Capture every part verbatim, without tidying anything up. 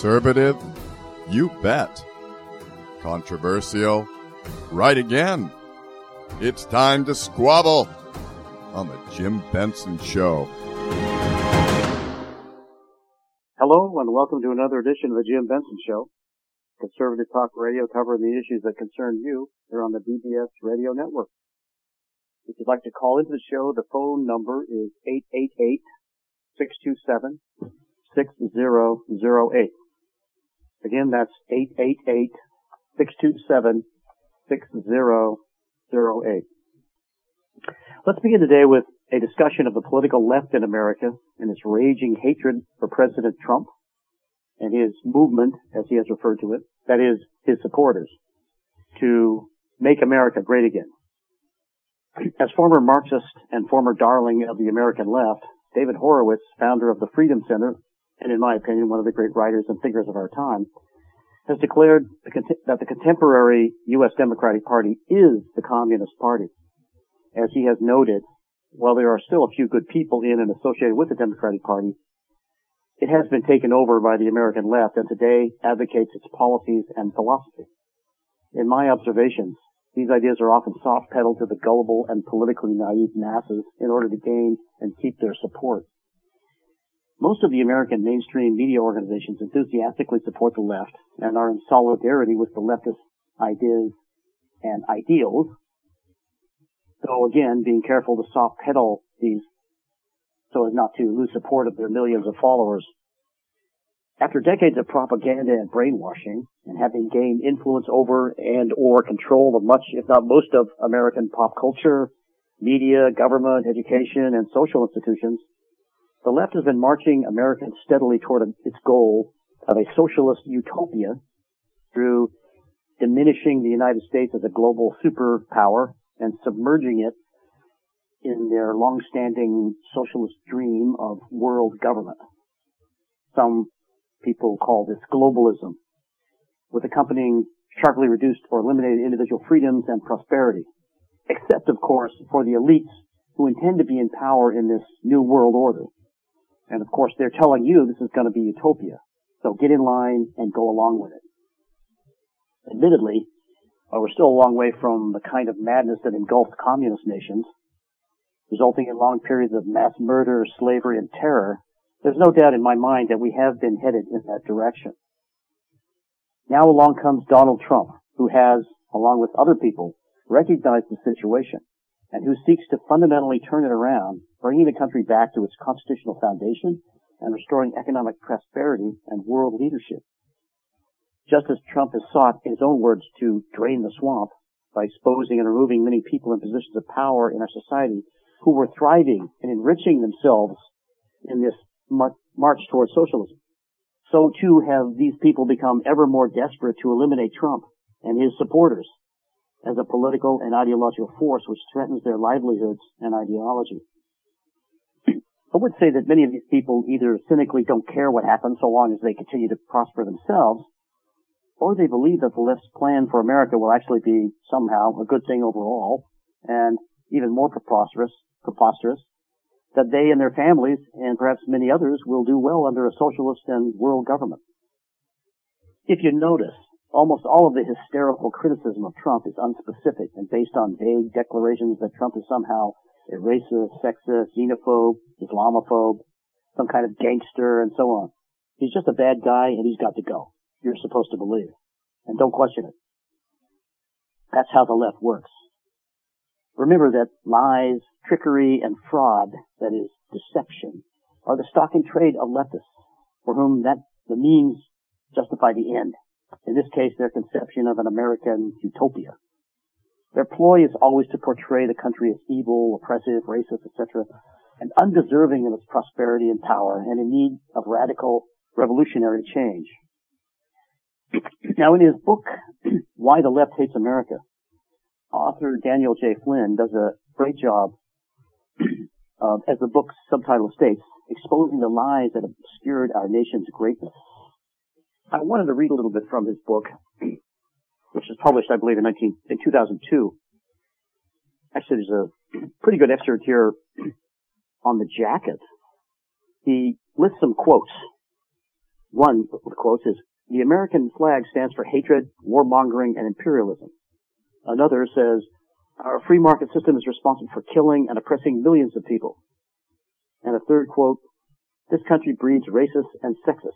Conservative? You bet. Controversial? Right again. It's time to squabble on the Jim Benson Show. Hello and welcome to another edition of the Jim Benson Show. Conservative talk radio covering the issues that concern you here on the B B S Radio Network. If you'd like to call into the show, the phone number is eight eight eight, six two seven, six zero zero eight. Again, that's eight eight eight, six two seven, six zero zero eight. Let's begin today with a discussion of the political left in America and its raging hatred for President Trump and his movement, as he has referred to it, that is, his supporters, to make America great again. As former Marxist and former darling of the American left, David Horowitz, founder of the Freedom Center, and in my opinion, one of the great writers and thinkers of our time, has declared that the contemporary U S Democratic Party is the Communist Party. As he has noted, while there are still a few good people in and associated with the Democratic Party, it has been taken over by the American left and today advocates its policies and philosophy. In my observations, these ideas are often soft-pedaled to the gullible and politically naive masses in order to gain and keep their support. Most of the American mainstream media organizations enthusiastically support the left and are in solidarity with the leftist ideas and ideals, though again being careful to soft-pedal these so as not to lose support of their millions of followers. After decades of propaganda and brainwashing, and having gained influence over and or control of much, if not most of American pop culture, media, government, education, and social institutions, the left has been marching Americans steadily toward its goal of a socialist utopia through diminishing the United States as a global superpower and submerging it in their long-standing socialist dream of world government. Some people call this globalism, with accompanying sharply reduced or eliminated individual freedoms and prosperity, except, of course, for the elites who intend to be in power in this new world order. And, of course, they're telling you this is going to be utopia, so get in line and go along with it. Admittedly, while we're still a long way from the kind of madness that engulfed communist nations, resulting in long periods of mass murder, slavery, and terror, there's no doubt in my mind that we have been headed in that direction. Now along comes Donald Trump, who has, along with other people, recognized the situation and who seeks to fundamentally turn it around, bringing the country back to its constitutional foundation and restoring economic prosperity and world leadership. Just as Trump has sought, in his own words, to drain the swamp by exposing and removing many people in positions of power in our society who were thriving and enriching themselves in this mar- march towards socialism, so too have these people become ever more desperate to eliminate Trump and his supporters as a political and ideological force which threatens their livelihoods and ideology. I would say that many of these people either cynically don't care what happens so long as they continue to prosper themselves, or they believe that the left's plan for America will actually be somehow a good thing overall, and even more preposterous, preposterous, that they and their families, and perhaps many others, will do well under a socialist and world government. If you notice, almost all of the hysterical criticism of Trump is unspecific and based on vague declarations that Trump is somehow a racist, sexist, xenophobe, Islamophobe, some kind of gangster, and so on. He's just a bad guy and he's got to go. You're supposed to believe. And don't question it. That's how the left works. Remember that lies, trickery, and fraud, that is, deception, are the stock in trade of leftists, for whom that the means justify the end. In this case, their conception of an American utopia. Their ploy is always to portray the country as evil, oppressive, racist, et cetera, and undeserving of its prosperity and power, and in need of radical, revolutionary change. Now, in his book, Why the Left Hates America, author Daniel J. Flynn does a great job, uh, as the book's subtitle states, exposing the lies that obscured our nation's greatness. I wanted to read a little bit from his book, which was published, I believe, in, nineteen, in two thousand two. Actually, there's a pretty good excerpt here on the jacket. He lists some quotes One of the quotes is, "The American flag stands for hatred, warmongering, and imperialism." Another says, "Our free market system is responsible for killing and oppressing millions of people." And a third quote, "This country breeds racists and sexists."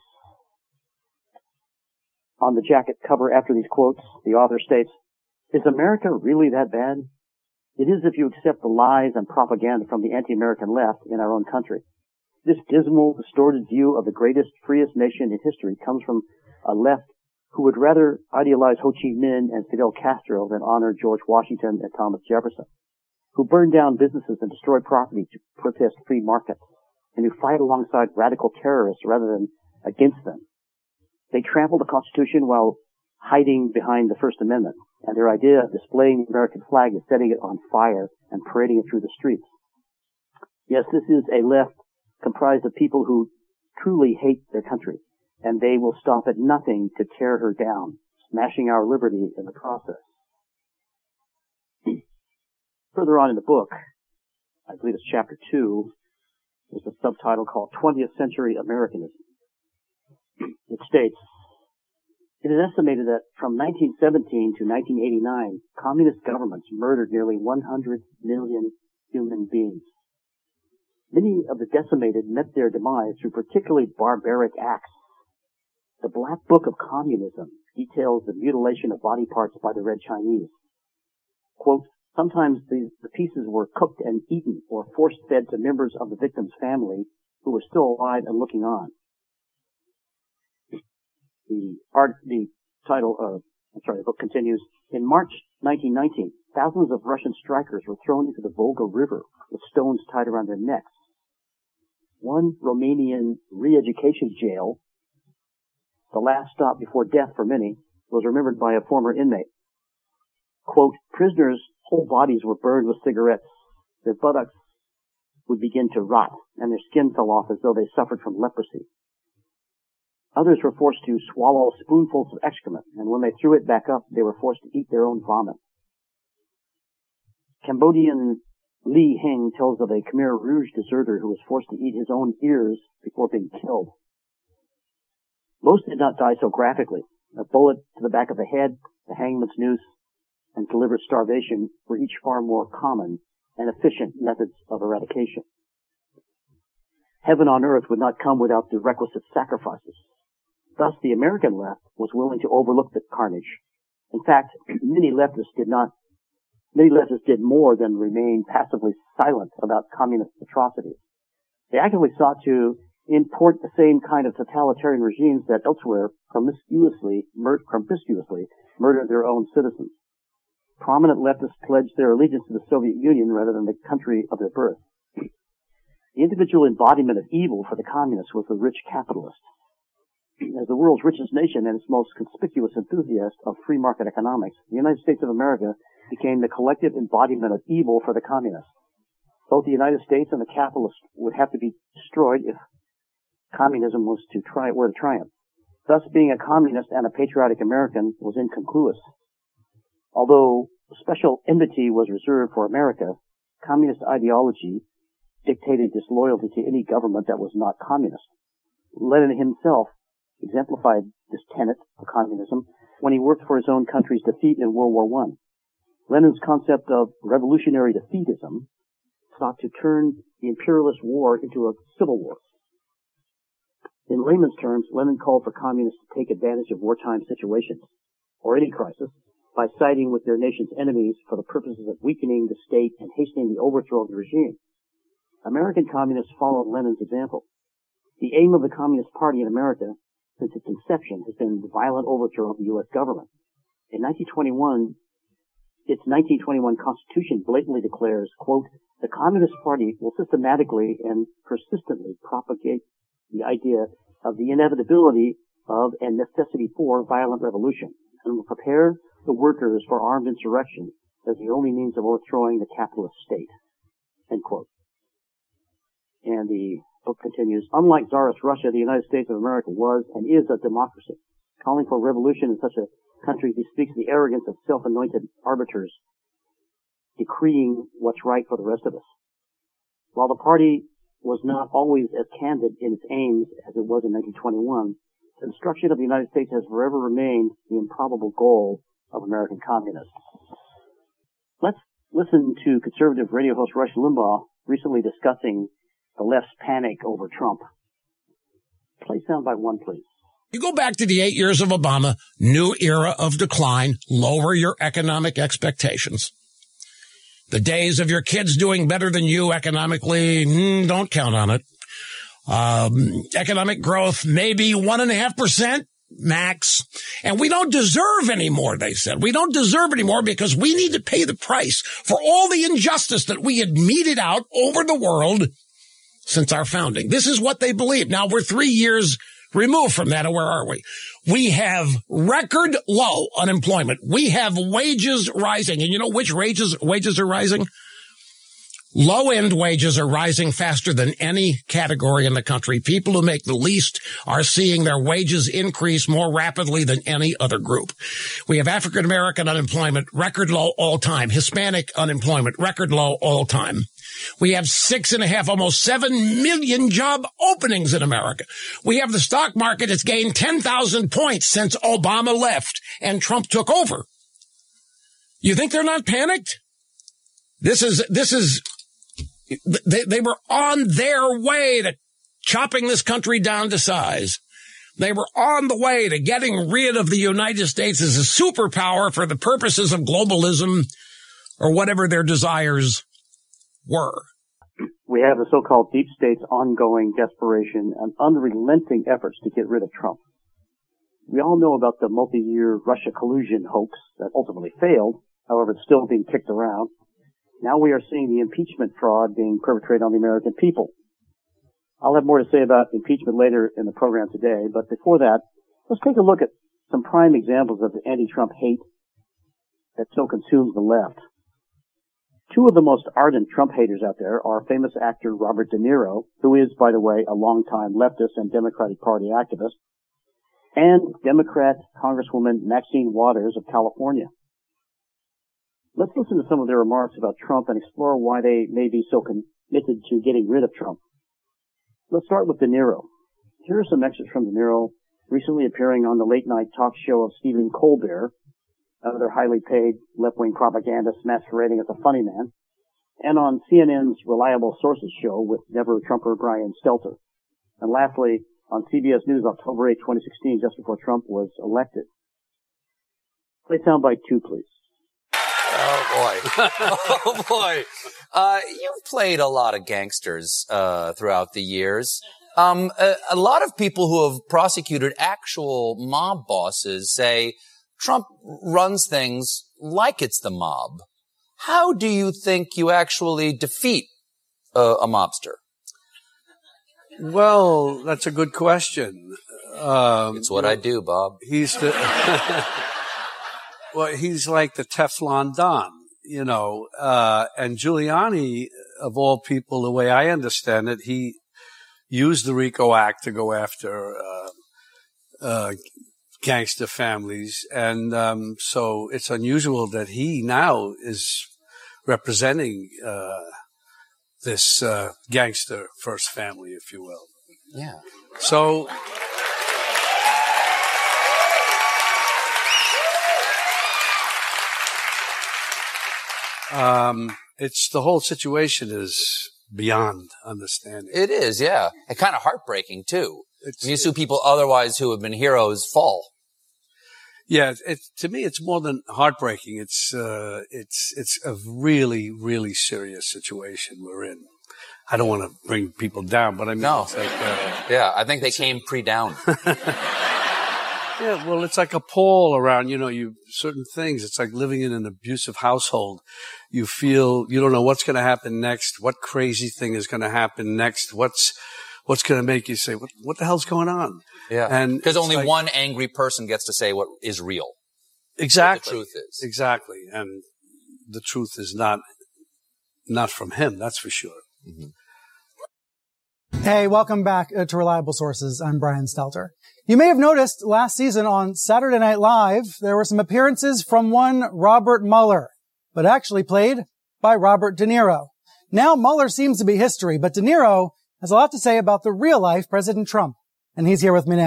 On the jacket cover after these quotes, the author states, "Is America really that bad? It is if you accept the lies and propaganda from the anti-American left in our own country. This dismal, distorted view of the greatest, freest nation in history comes from a left who would rather idealize Ho Chi Minh and Fidel Castro than honor George Washington and Thomas Jefferson, who burned down businesses and destroyed property to protest free markets, and who fight alongside radical terrorists rather than against them. They trample the Constitution while hiding behind the First Amendment, and their idea of displaying the American flag is setting it on fire and parading it through the streets. Yes, this is a left comprised of people who truly hate their country, and they will stop at nothing to tear her down, smashing our liberty in the process." Further on in the book, I believe it's chapter two, there's a subtitle called twentieth Century Americanism. It states, "It is estimated that from nineteen seventeen to nineteen eighty-nine, communist governments murdered nearly one hundred million human beings. Many of the decimated met their demise through particularly barbaric acts. The Black Book of Communism details the mutilation of body parts by the Red Chinese. Quote, sometimes the, the pieces were cooked and eaten or force-fed to members of the victim's family who were still alive and looking on." The art, the title of, I'm sorry, the book continues, "In March nineteen nineteen, thousands of Russian strikers were thrown into the Volga River with stones tied around their necks. One Romanian re-education jail, the last stop before death for many, was remembered by a former inmate. Quote, prisoners' whole bodies were burned with cigarettes. Their buttocks would begin to rot, and their skin fell off as though they suffered from leprosy. Others were forced to swallow spoonfuls of excrement, and when they threw it back up, they were forced to eat their own vomit. Cambodian Li Heng tells of a Khmer Rouge deserter who was forced to eat his own ears before being killed. Most did not die so graphically. A bullet to the back of the head, the hangman's noose, and deliberate starvation were each far more common and efficient methods of eradication. Heaven on earth would not come without the requisite sacrifices. Thus, the American left was willing to overlook the carnage. In fact, many leftists did not, many leftists did more than remain passively silent about communist atrocities. They actively sought to import the same kind of totalitarian regimes that elsewhere promiscuously, mur- promiscuously murdered their own citizens. Prominent leftists pledged their allegiance to the Soviet Union rather than the country of their birth. The individual embodiment of evil for the communists was the rich capitalist. As the world's richest nation and its most conspicuous enthusiast of free market economics, the United States of America became the collective embodiment of evil for the communists. Both the United States and the capitalists would have to be destroyed if communism was to try, were to triumph. Thus, being a communist and a patriotic American was incongruous. Although special enmity was reserved for America, communist ideology dictated disloyalty to any government that was not communist. Lenin himself exemplified this tenet of communism when he worked for his own country's defeat in World War One. Lenin's concept of revolutionary defeatism sought to turn the imperialist war into a civil war. In layman's terms, Lenin called for communists to take advantage of wartime situations, or any crisis, by siding with their nation's enemies for the purposes of weakening the state and hastening the overthrow of the regime. American communists followed Lenin's example. The aim of the Communist Party in America, since its inception, has been the violent overthrow of the U S government. In nineteen twenty-one, its nineteen twenty-one Constitution blatantly declares, quote, the Communist Party will systematically and persistently propagate the idea of the inevitability of and necessity for violent revolution, and will prepare the workers for armed insurrection as the only means of overthrowing the capitalist state, end quote. And the book continues, unlike Tsarist Russia, the United States of America was and is a democracy. Calling for revolution in such a country bespeaks the arrogance of self-anointed arbiters decreeing what's right for the rest of us. While the party was not always as candid in its aims as it was in nineteen twenty-one, the destruction of the United States has forever remained the improbable goal of American communists. Let's listen to conservative radio host Rush Limbaugh recently discussing the left's panic over Trump. Play soundbite one, please. You go back to the eight years of Obama, new era of decline, lower your economic expectations. The days of your kids doing better than you economically, mm, don't count on it. Um, economic growth, maybe one and a half percent max. And we don't deserve any more, they said. We don't deserve any more because we need to pay the price for all the injustice that we had meted out over the world since our founding. This is what they believe. Now we're three years removed from that, and where are we? We have record low unemployment. We have wages rising. And you know which wages, wages are rising? Low-end wages are rising faster than any category in the country. People who make the least are seeing their wages increase more rapidly than any other group. We have African-American unemployment, record low all time. Hispanic unemployment, record low all time. We have six and a half, almost seven million job openings in America. We have the stock market that's gained ten thousand points since Obama left and Trump took over. You think they're not panicked? This is, this is, They, they were on their way to chopping this country down to size. They were on the way to getting rid of the United States as a superpower for the purposes of globalism or whatever their desires were. We have the so-called deep state's ongoing desperation and unrelenting efforts to get rid of Trump. We all know about the multi-year Russia collusion hoax that ultimately failed. However, it's still being kicked around. Now we are seeing the impeachment fraud being perpetrated on the American people. I'll have more to say about impeachment later in the program today, but before that, let's take a look at some prime examples of the anti-Trump hate that so consumes the left. Two of the most ardent Trump haters out there are famous actor Robert De Niro, who is, by the way, a longtime leftist and Democratic Party activist, and Democrat Congresswoman Maxine Waters of California. Let's listen to some of their remarks about Trump and explore why they may be so committed to getting rid of Trump. Let's start with De Niro. Here are some excerpts from De Niro recently appearing on the late-night talk show of Stephen Colbert, another highly paid left-wing propagandist masquerading as a funny man, and on C N N's Reliable Sources show with never-Trumper Brian Stelter. And lastly, on C B S News October eighth, twenty sixteen, just before Trump was elected. Play soundbite two, please. Oh, boy. Oh, boy. Uh, you've played a lot of gangsters uh, throughout the years. Um, a, a lot of people who have prosecuted actual mob bosses say Trump runs things like it's the mob. How do you think you actually defeat uh, a mobster? Well, that's a good question. Um, it's what I do, Bob. He's the... Well, he's like the Teflon Don, you know, uh, and Giuliani, of all people, the way I understand it, he used the RICO Act to go after, uh, uh, gangster families. And, um, so it's unusual that he now is representing, uh, this, uh, gangster first family, if you will. Yeah. So, Um, it's the whole situation is beyond understanding. It is, yeah. And kind of heartbreaking too. It's, when you see people otherwise who have been heroes fall. Yeah, it, it, to me, it's more than heartbreaking. It's, uh, it's, it's a really, really serious situation we're in. I don't want to bring people down, but I mean, no. It's like, uh, yeah, I think they came pre-down. Yeah, well, it's like a pall around, you know, you, certain things. It's like living in an abusive household. You feel, you don't know what's going to happen next, what crazy thing is going to happen next, what's, what's going to make you say, what, what the hell's going on? Yeah. And because only like, one angry person gets to say what is real. Exactly. What the truth is. Exactly. And the truth is not, not from him, that's for sure. Mm-hmm. Hey, welcome back uh, to Reliable Sources. I'm Brian Stelter. You may have noticed last season on Saturday Night Live, there were some appearances from one Robert Mueller, but actually played by Robert De Niro. Now Mueller seems to be history, but De Niro has a lot to say about the real-life President Trump. And he's here with me now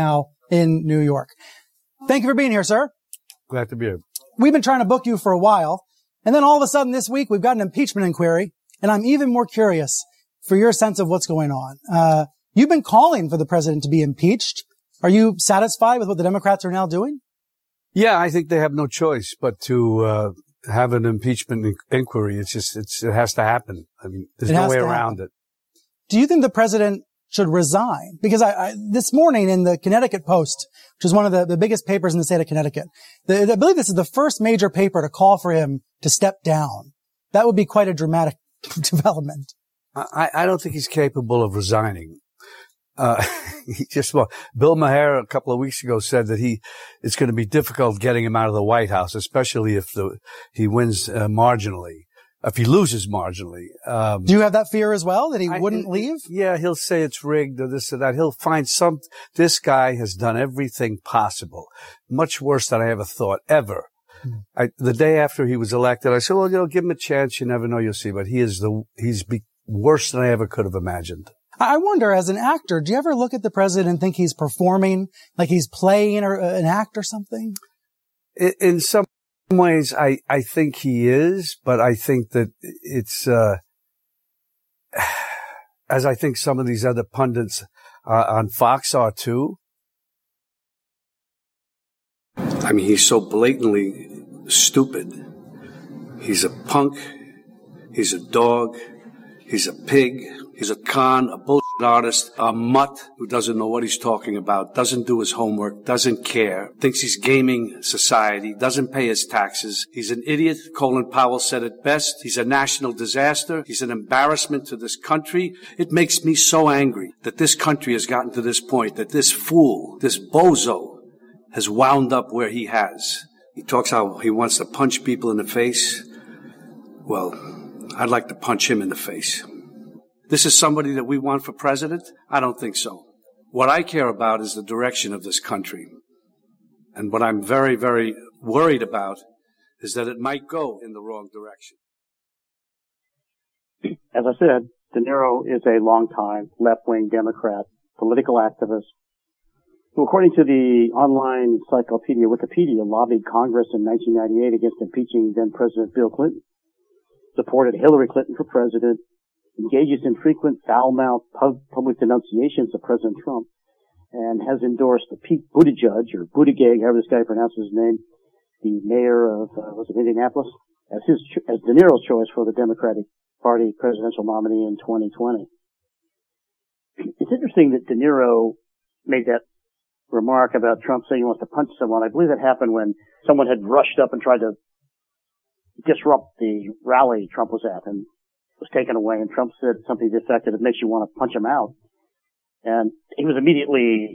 in New York. Thank you for being here, sir. Glad to be here. We've been trying to book you for a while, and then all of a sudden this week we've got an impeachment inquiry, and I'm even more curious for your sense of what's going on. Uh, you've been calling for the president to be impeached. Are you satisfied with what the Democrats are now doing? Yeah, I think they have no choice but to uh, have an impeachment in- inquiry. It's just, it's, it has to happen. I mean, there's It no has way to around happen. it. Do you think the president should resign? Because I, I this morning in the Connecticut Post, which is one of the, the biggest papers in the state of Connecticut, the, I believe this is the first major paper to call for him to step down. That would be quite a dramatic development. I, I don't think he's capable of resigning. Uh, he just, well, Bill Maher a couple of weeks ago said that he, it's going to be difficult getting him out of the White House, especially if the, he wins uh, marginally, if he loses marginally. Um, Do you have that fear as well, that he I- wouldn't leave? Yeah, he'll say it's rigged or this or that. He'll find some, this guy has done everything possible, much worse than I ever thought, ever. Hmm. I, the day after he was elected, I said, well, you know, give him a chance. You never know, you'll see. But he is the, he's be, worse than I ever could have imagined. I wonder, as an actor, do you ever look at the president and think he's performing, like he's playing or, uh, an act or something? In, in some ways, I, I think he is, but I think that it's, uh, as I think some of these other pundits uh, on Fox are too. I mean, he's so blatantly stupid. He's a punk. He's a dog. He's a pig. He's a con, a bullshit artist, a mutt who doesn't know what he's talking about, doesn't do his homework, doesn't care, thinks he's gaming society, doesn't pay his taxes. He's an idiot. Colin Powell said it best. He's a national disaster. He's an embarrassment to this country. It makes me so angry that this country has gotten to this point, that this fool, this bozo, has wound up where he has. He talks how he wants to punch people in the face. Well, I'd like to punch him in the face. This is somebody that we want for president? I don't think so. What I care about is the direction of this country. And what I'm very, very worried about is that it might go in the wrong direction. As I said, De Niro is a longtime left-wing Democrat, political activist, who, according to the online encyclopedia Wikipedia, lobbied Congress in nineteen ninety-eight against impeaching then-President Bill Clinton, supported Hillary Clinton for president, engages in frequent foul-mouthed pub- public denunciations of President Trump, and has endorsed Pete Buttigieg, or Buttigieg, however this guy pronounces his name, the mayor of, uh, was it Indianapolis, as his, cho- as De Niro's choice for the Democratic Party presidential nominee in twenty twenty. It's interesting that De Niro made that remark about Trump saying he wants to punch someone. I believe that happened when someone had rushed up and tried to disrupt the rally Trump was at and was taken away, and Trump said something to the effect that it makes you want to punch him out. And he was immediately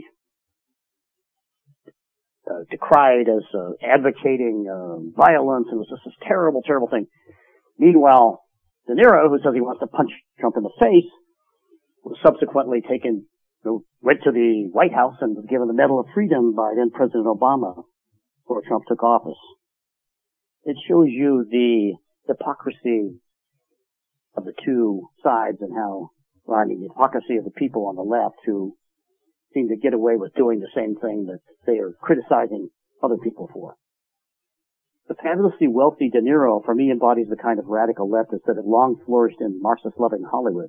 uh, decried as uh, advocating uh, violence, and it was just this terrible, terrible thing. Meanwhile, De Niro, who says he wants to punch Trump in the face, was subsequently taken, you know, went to the White House and was given the Medal of Freedom by then President Obama before Trump took office. It shows you the hypocrisy of the two sides and how, well, I mean, the hypocrisy of the people on the left who seem to get away with doing the same thing that they are criticizing other people for. The fabulously wealthy De Niro, for me, embodies the kind of radical leftist that had long flourished in Marxist-loving Hollywood.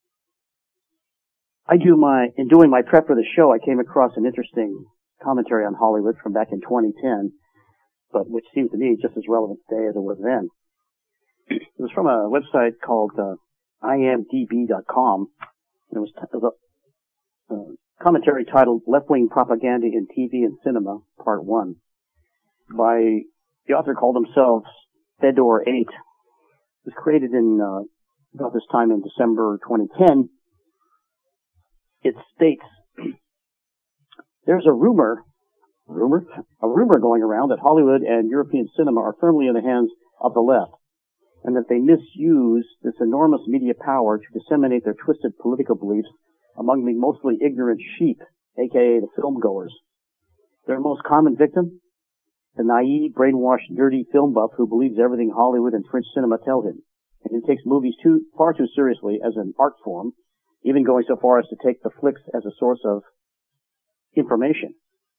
I do my, in doing my prep for the show, I came across an interesting commentary on Hollywood from back in twenty ten, but which seems to me just as relevant today as it was then. It was from a website called uh, I M D B dot com. It was, it was a uh, commentary titled "Left-Wing Propaganda in T V and Cinema, Part One." By the author called himself Fedor eight. It was created in uh, about this time in December twenty ten. It states, there's a rumor, rumor, a rumor going around that Hollywood and European cinema are firmly in the hands of the left, and that they misuse this enormous media power to disseminate their twisted political beliefs among the mostly ignorant sheep, aka the film goers. Their most common victim? The naive, brainwashed, dirty film buff who believes everything Hollywood and French cinema tell him, and who takes movies too, far too seriously as an art form, even going so far as to take the flicks as a source of information.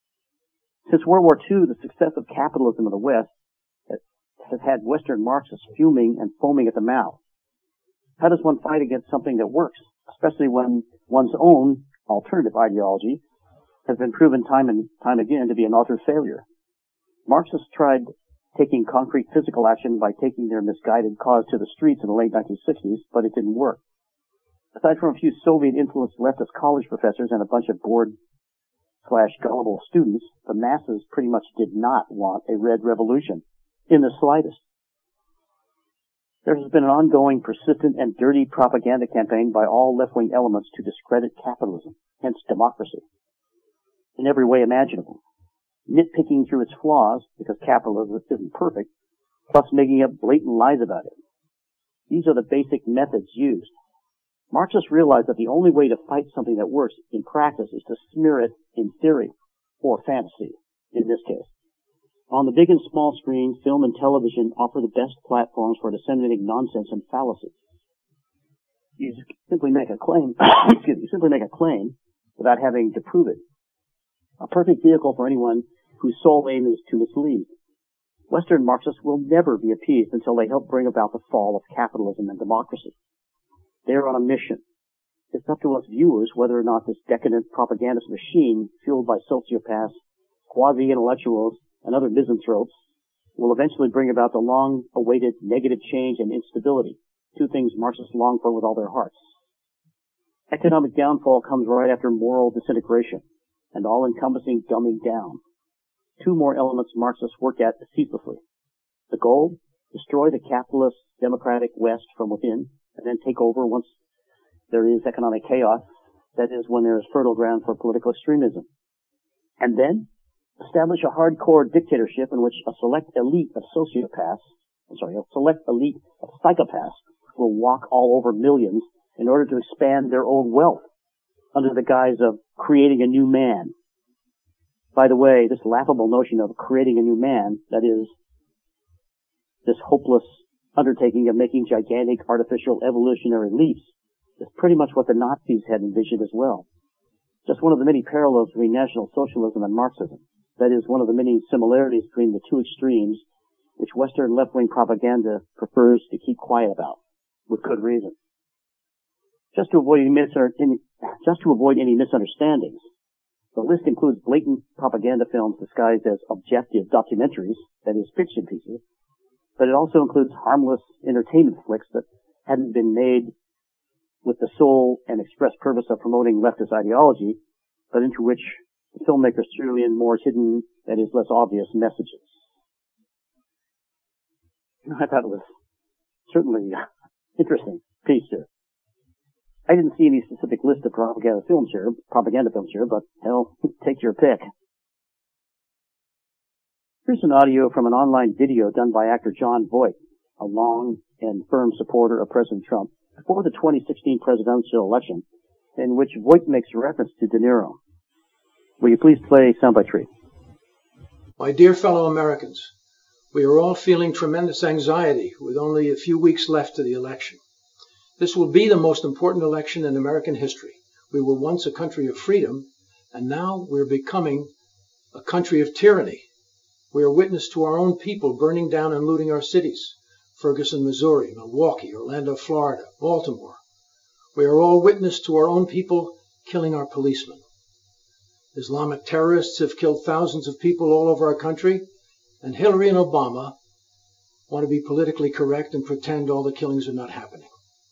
Since World War Two, the success of capitalism in the West has, has had Western Marxists fuming and foaming at the mouth. How does one fight against something that works, especially when one's own alternative ideology has been proven time and time again to be an utter failure? Marxists tried taking concrete physical action by taking their misguided cause to the streets in the late nineteen sixties, but it didn't work. Aside from a few Soviet-influenced leftist college professors and a bunch of bored slash gullible students, the masses pretty much did not want a red revolution in the slightest. There has been an ongoing, persistent, and dirty propaganda campaign by all left-wing elements to discredit capitalism, hence democracy, in every way imaginable, nitpicking through its flaws because capitalism isn't perfect, plus making up blatant lies about it. These are the basic methods used. Marxists realize that the only way to fight something that works in practice is to smear it in theory, or fantasy, in this case. On the big and small screen, film and television offer the best platforms for disseminating nonsense and fallacies. You simply make a claim, excuse me, you simply make a claim without having to prove it. A perfect vehicle for anyone whose sole aim is to mislead. Western Marxists will never be appeased until they help bring about the fall of capitalism and democracy. They're on a mission. It's up to us viewers whether or not this decadent propagandist machine, fueled by sociopaths, quasi-intellectuals, and other misanthropes, will eventually bring about the long-awaited negative change and instability, two things Marxists long for with all their hearts. Economic downfall comes right after moral disintegration and all-encompassing dumbing down. Two more elements Marxists work at ceaselessly. The goal? Destroy the capitalist, democratic West from within, and then take over once there is economic chaos, that is, when there is fertile ground for political extremism. And then, establish a hardcore dictatorship in which a select elite of sociopaths, I'm sorry, a select elite of psychopaths will walk all over millions in order to expand their own wealth under the guise of creating a new man. By the way, this laughable notion of creating a new man, that is, this hopeless undertaking of making gigantic artificial evolutionary leaps, is pretty much what the Nazis had envisioned as well. Just one of the many parallels between National Socialism and Marxism. That is, one of the many similarities between the two extremes, which Western left-wing propaganda prefers to keep quiet about, with good reason. Just to avoid any, mis- just to avoid any misunderstandings, the list includes blatant propaganda films disguised as objective documentaries, that is, fiction pieces, but it also includes harmless entertainment flicks that hadn't been made with the sole and express purpose of promoting leftist ideology, but into which the filmmakers threw in more hidden, that is, less obvious messages. I thought it was certainly interesting piece here. I didn't see any specific list of propaganda films here, propaganda films here, but hell, take your pick. Here's an audio from an online video done by actor John Voight, a long and firm supporter of President Trump, before the twenty sixteen presidential election, in which Voight makes reference to De Niro. Will you please play soundbite three? My dear fellow Americans, we are all feeling tremendous anxiety with only a few weeks left to the election. This will be the most important election in American history. We were once a country of freedom, and now we're becoming a country of tyranny. We are witness to our own people burning down and looting our cities. Ferguson, Missouri, Milwaukee, Orlando, Florida, Baltimore. We are all witness to our own people killing our policemen. Islamic terrorists have killed thousands of people all over our country, and Hillary and Obama want to be politically correct and pretend all the killings are not happening.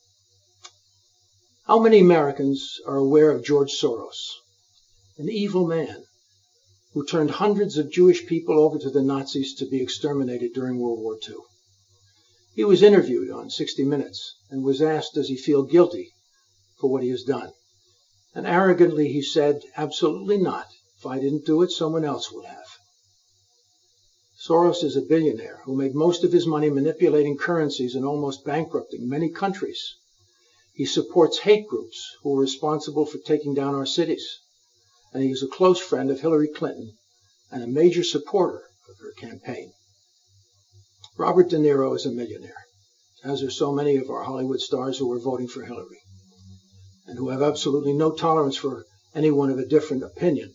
How many Americans are aware of George Soros, an evil man who turned hundreds of Jewish people over to the Nazis to be exterminated during World War Two? He was interviewed on sixty minutes and was asked, does he feel guilty for what he has done? And arrogantly he said, absolutely not. If I didn't do it, someone else would have. Soros is a billionaire who made most of his money manipulating currencies and almost bankrupting many countries. He supports hate groups who are responsible for taking down our cities. And he is a close friend of Hillary Clinton and a major supporter of her campaign. Robert De Niro is a millionaire, as are so many of our Hollywood stars who are voting for Hillary, and who have absolutely no tolerance for anyone of a different opinion,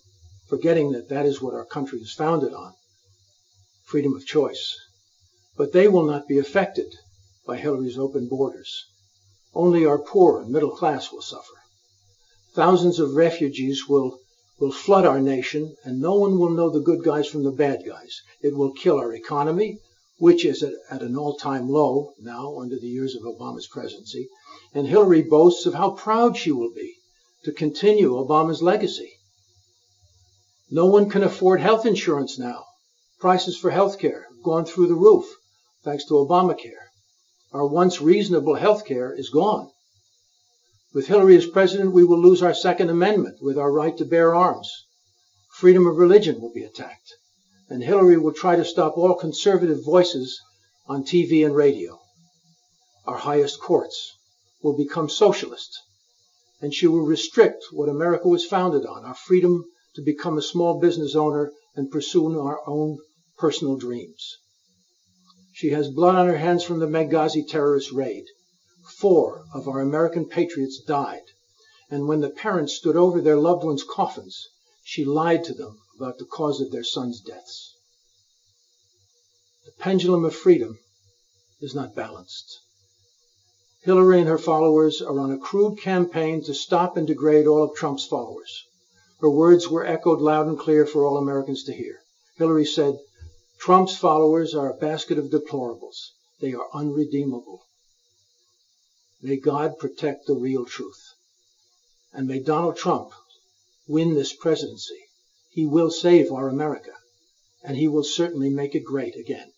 forgetting that that is what our country is founded on, freedom of choice. But they will not be affected by Hillary's open borders. Only our poor and middle class will suffer. Thousands of refugees will, will flood our nation, and no one will know the good guys from the bad guys. It will kill our economy, which is at, at an all-time low now under the years of Obama's presidency. And Hillary boasts of how proud she will be to continue Obama's legacy. No one can afford health insurance now. Prices for health care have gone through the roof, thanks to Obamacare. Our once reasonable health care is gone. With Hillary as president, we will lose our Second Amendment with our right to bear arms. Freedom of religion will be attacked. And Hillary will try to stop all conservative voices on T V and radio. Our highest courts will become socialist. And she will restrict what America was founded on, our freedom to become a small business owner and pursue our own personal dreams. She has blood on her hands from the Benghazi terrorist raid. Four of our American patriots died, and when the parents stood over their loved ones' coffins, she lied to them about the cause of their sons' deaths. The pendulum of freedom is not balanced. Hillary and her followers are on a crude campaign to stop and degrade all of Trump's followers. Her words were echoed loud and clear for all Americans to hear. Hillary said, "Trump's followers are a basket of deplorables. They are unredeemable. May God protect the real truth. And may Donald Trump win this presidency. He will save our America, and he will certainly make it great again."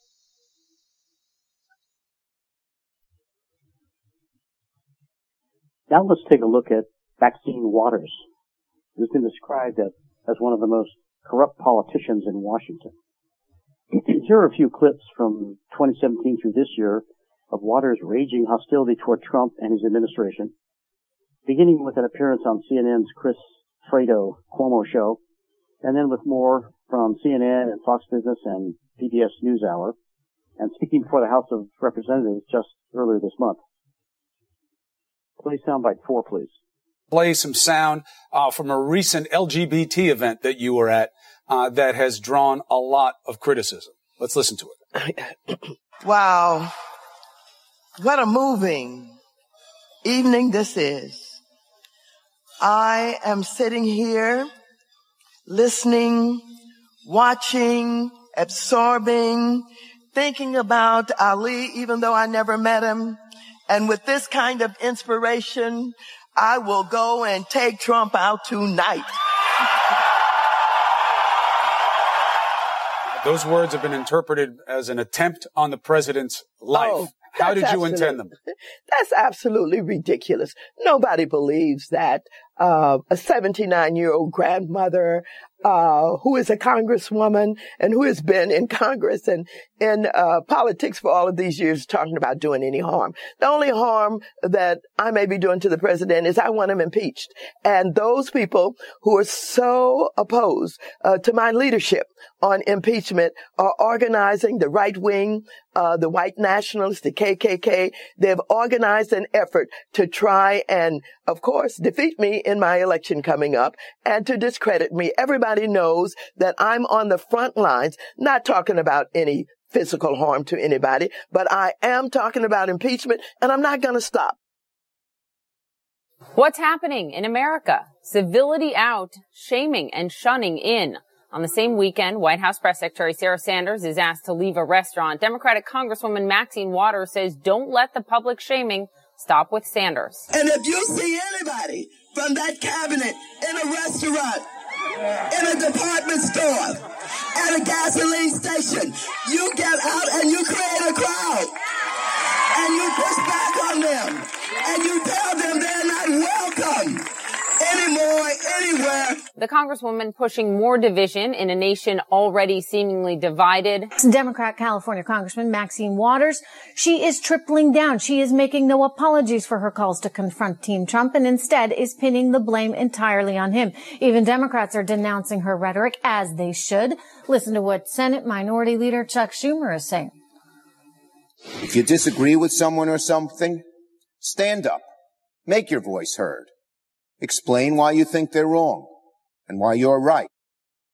Now let's take a look at Maxine Waters, who's been described as, as one of the most corrupt politicians in Washington. Here are a few clips from twenty seventeen through this year of Waters' raging hostility toward Trump and his administration, beginning with an appearance on C N N's Chris Fredo Cuomo show, and then with more from C N N and Fox Business and P B S NewsHour, and speaking before the House of Representatives just earlier this month. Play soundbite four, please. Play some sound uh, from a recent L G B T event that you were at uh, that has drawn a lot of criticism. Let's listen to it. Wow. What a moving evening this is. I am sitting here listening, watching, absorbing, thinking about Ali, even though I never met him. And with this kind of inspiration, I will go and take Trump out tonight. Those words have been interpreted as an attempt on the president's life. Oh, How did you intend them? That's absolutely ridiculous. Nobody believes that uh, a seventy-nine-year-old grandmother uh who is a congresswoman and who has been in Congress and in uh politics for all of these years talking about doing any harm. The only harm that I may be doing to the president is I want him impeached. And those people who are so opposed uh, to my leadership on impeachment are organizing the right wing, uh the white nationalists, the K K K. They've organized an effort to try and, of course, defeat me in my election coming up and to discredit me. Everybody knows that I'm on the front lines, not talking about any physical harm to anybody, but I am talking about impeachment, and I'm not going to stop. What's happening in America? Civility out, shaming and shunning in. On the same weekend, White House Press Secretary Sarah Sanders is asked to leave a restaurant. Democratic Congresswoman Maxine Waters says, "Don't let the public shaming stop with Sanders." And if you see anybody from that cabinet in a restaurant, in a department store, at a gasoline station, you get out and you create a crowd. And you push back on them. And you tell them they're not welcome anymore, anywhere. The Congresswoman pushing more division in a nation already seemingly divided. Democrat California Congressman Maxine Waters, she is tripling down. She is making no apologies for her calls to confront Team Trump and instead is pinning the blame entirely on him. Even Democrats are denouncing her rhetoric, as they should. Listen to what Senate Minority Leader Chuck Schumer is saying. If you disagree with someone or something, stand up. Make your voice heard. Explain why you think they're wrong and why you're right.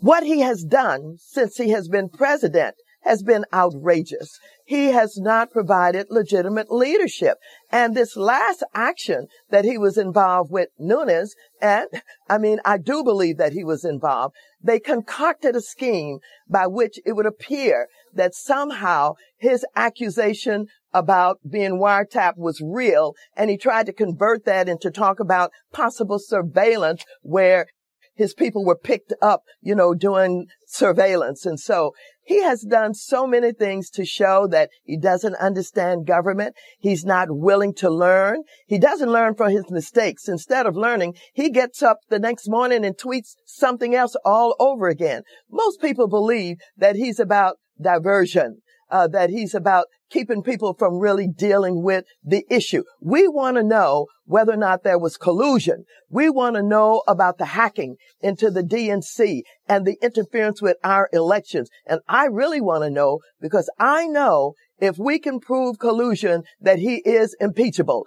What he has done since he has been president has been outrageous. He has not provided legitimate leadership. And this last action that he was involved with, Nunes, and I mean, I do believe that he was involved. They concocted a scheme by which it would appear that somehow his accusation about being wiretapped was real, and he tried to convert that into talk about possible surveillance where his people were picked up, you know, doing surveillance. And so he has done so many things to show that he doesn't understand government. He's not willing to learn. He doesn't learn from his mistakes. Instead of learning, he gets up the next morning and tweets something else all over again. Most people believe that he's about diversion, uh, that he's about keeping people from really dealing with the issue. We want to know whether or not there was collusion. We want to know about the hacking into the D N C and the interference with our elections. And I really want to know, because I know if we can prove collusion, that he is impeachable.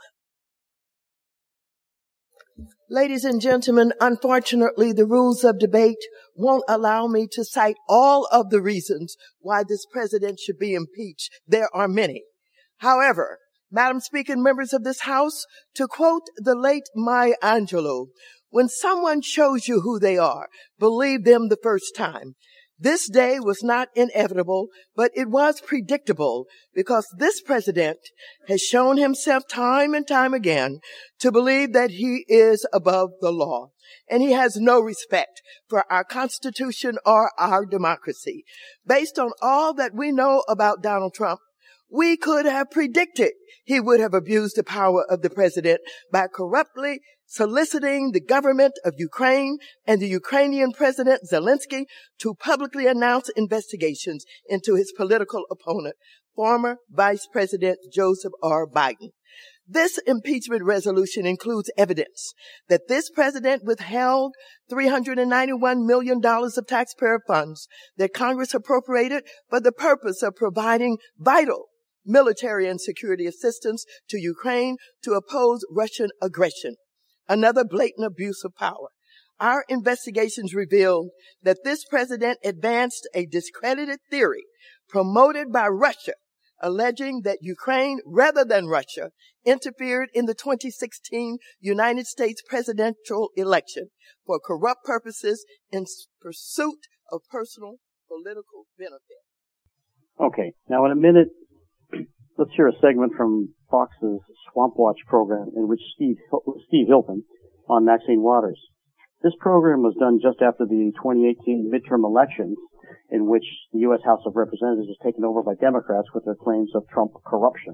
Ladies and gentlemen, unfortunately, the rules of debate won't allow me to cite all of the reasons why this president should be impeached. There are many. However, Madam Speaker and members of this House, to quote the late Maya Angelou, when someone shows you who they are, believe them the first time. This day was not inevitable, but it was predictable, because this president has shown himself time and time again to believe that he is above the law. And he has no respect for our Constitution or our democracy. Based on all that we know about Donald Trump, we could have predicted he would have abused the power of the president by corruptly soliciting the government of Ukraine and the Ukrainian President Zelensky to publicly announce investigations into his political opponent, former Vice President Joseph R. Biden. This impeachment resolution includes evidence that this president withheld three hundred ninety-one million dollars of taxpayer funds that Congress appropriated for the purpose of providing vital military and security assistance to Ukraine to oppose Russian aggression. Another blatant abuse of power. Our investigations revealed that this president advanced a discredited theory promoted by Russia, alleging that Ukraine, rather than Russia, interfered in the twenty sixteen United States presidential election for corrupt purposes in pursuit of personal political benefit. Okay, now in a minute, let's hear a segment from Fox's Swamp Watch program in which Steve, Steve Hilton on Maxine Waters. This program was done just after the twenty eighteen midterm elections, in which the U S House of Representatives was taken over by Democrats with their claims of Trump corruption.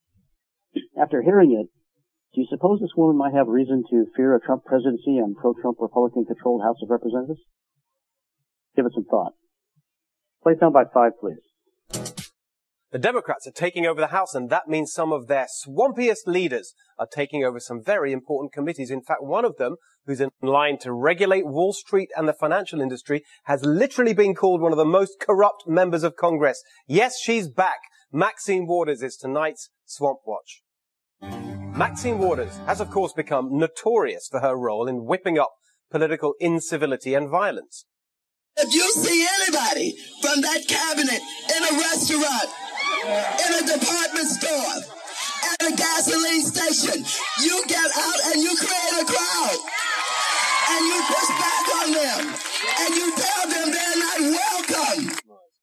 After hearing it, do you suppose this woman might have reason to fear a Trump presidency and pro-Trump Republican-controlled House of Representatives? Give it some thought. Play soundbite five, please. The Democrats are taking over the House, and that means some of their swampiest leaders are taking over some very important committees. In fact, one of them, who's in line to regulate Wall Street and the financial industry, has literally been called one of the most corrupt members of Congress. Yes, she's back. Maxine Waters is tonight's Swamp Watch. Maxine Waters has, of course, become notorious for her role in whipping up political incivility and violence. If you see anybody from that cabinet in a restaurant, in a department store, at a gasoline station, you get out and you create a crowd. And you push back on them. And you tell them they're not welcome.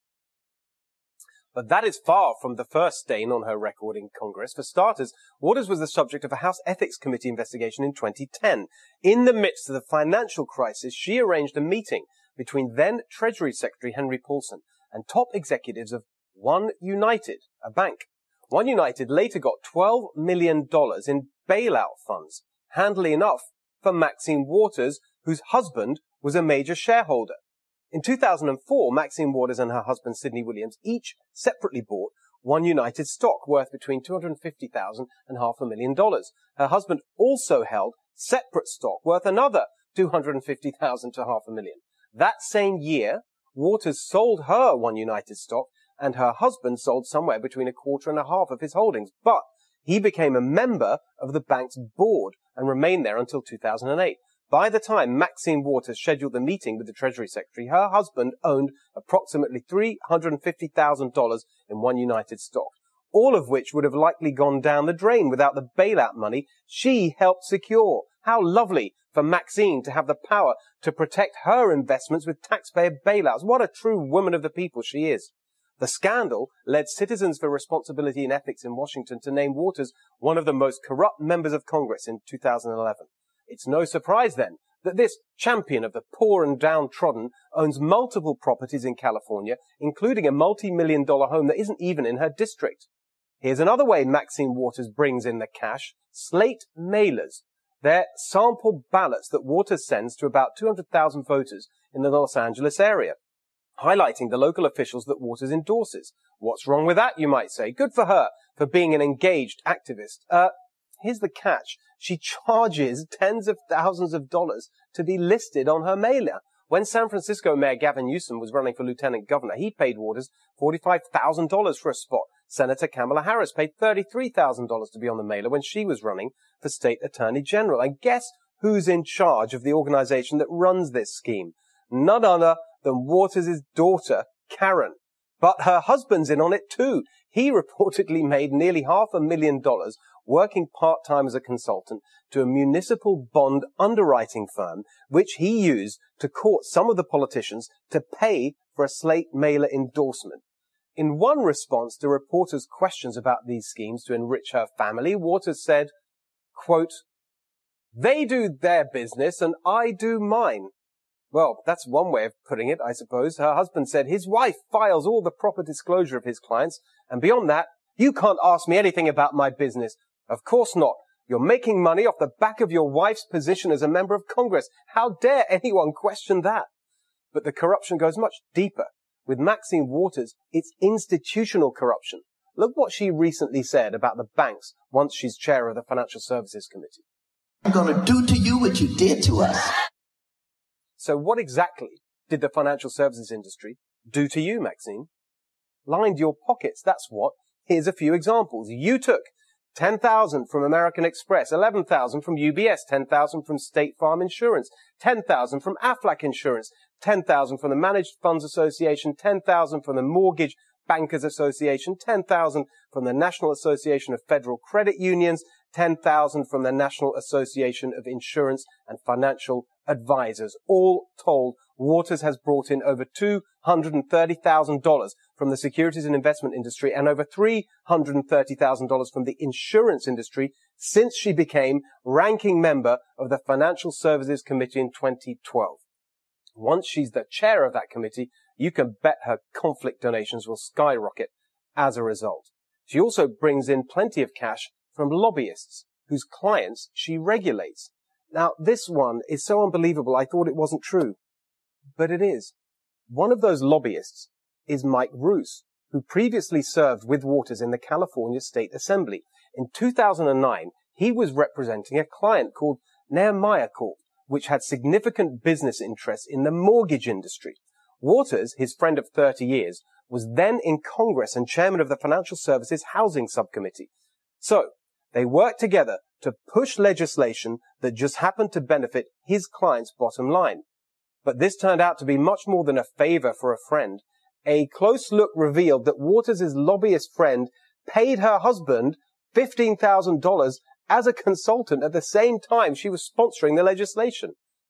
But that is far from the first stain on her record in Congress. For starters, Waters was the subject of a House Ethics Committee investigation in twenty ten. In the midst of the financial crisis, she arranged a meeting between then Treasury Secretary Henry Paulson and top executives of One United, a bank. One United later got twelve million dollars in bailout funds, handily enough for Maxine Waters, whose husband was a major shareholder. In two thousand four, Maxine Waters and her husband Sidney Williams each separately bought One United stock worth between two hundred fifty thousand dollars and half a million dollars. Her husband also held separate stock worth another two hundred fifty thousand dollars to half a million. That same year, Waters sold her One United stock, and her husband sold somewhere between a quarter and a half of his holdings. But he became a member of the bank's board and remained there until two thousand eight. By the time Maxine Waters scheduled the meeting with the Treasury Secretary, her husband owned approximately three hundred fifty thousand dollars in One United stock, all of which would have likely gone down the drain without the bailout money she helped secure. How lovely for Maxine to have the power to protect her investments with taxpayer bailouts. What a true woman of the people she is. The scandal led Citizens for Responsibility and Ethics in Washington to name Waters one of the most corrupt members of Congress in two thousand eleven. It's no surprise then that this champion of the poor and downtrodden owns multiple properties in California, including a multi-million dollar home that isn't even in her district. Here's another way Maxine Waters brings in the cash: slate mailers. They're sample ballots that Waters sends to about two hundred thousand voters in the Los Angeles area, highlighting the local officials that Waters endorses. What's wrong with that, you might say? Good for her for being an engaged activist. Uh, here's the catch. She charges tens of thousands of dollars to be listed on her mailer. When San Francisco Mayor Gavin Newsom was running for lieutenant governor, he paid Waters forty-five thousand dollars for a spot. Senator Kamala Harris paid thirty-three thousand dollars to be on the mailer when she was running for state attorney general. And guess who's in charge of the organization that runs this scheme? None other than Waters' daughter, Karen. But her husband's in on it too. He reportedly made nearly half a million dollars working part-time as a consultant to a municipal bond underwriting firm, which he used to court some of the politicians to pay for a slate mailer endorsement. In one response to reporters' questions about these schemes to enrich her family, Waters said, quote, "They do their business and I do mine." Well, that's one way of putting it, I suppose. Her husband said his wife files all the proper disclosure of his clients, and beyond that, you can't ask me anything about my business. Of course not. You're making money off the back of your wife's position as a member of Congress. How dare anyone question that? But the corruption goes much deeper. With Maxine Waters, it's institutional corruption. Look what she recently said about the banks once she's chair of the Financial Services Committee. I'm going to do to you what you did to us. So what exactly did the financial services industry do to you, Maxine? Lined your pockets, that's what. Here's a few examples. You took ten thousand dollars from American Express, eleven thousand dollars from U B S, ten thousand dollars from State Farm Insurance, ten thousand dollars from Aflac Insurance, ten thousand dollars from the Managed Funds Association, ten thousand dollars from the Mortgage Bankers Association, ten thousand dollars from the National Association of Federal Credit Unions, ten thousand dollars from the National Association of Insurance and Financial Advisors. All told, Waters has brought in over two hundred thirty thousand dollars from the securities and investment industry and over three hundred thirty thousand dollars from the insurance industry since she became ranking member of the Financial Services Committee in twenty twelve. Once she's the chair of that committee, you can bet her conflict donations will skyrocket as a result. She also brings in plenty of cash from lobbyists whose clients she regulates. Now, this one is so unbelievable I thought it wasn't true. But it is. One of those lobbyists is Mike Roos, who previously served with Waters in the California State Assembly. In two thousand nine, he was representing a client called Nehemiah Corp, which had significant business interests in the mortgage industry. Waters, his friend of thirty years, was then in Congress and chairman of the Financial Services Housing Subcommittee. So, they worked together to push legislation that just happened to benefit his client's bottom line. But this turned out to be much more than a favor for a friend. A close look revealed that Waters' lobbyist friend paid her husband fifteen thousand dollars as a consultant at the same time she was sponsoring the legislation.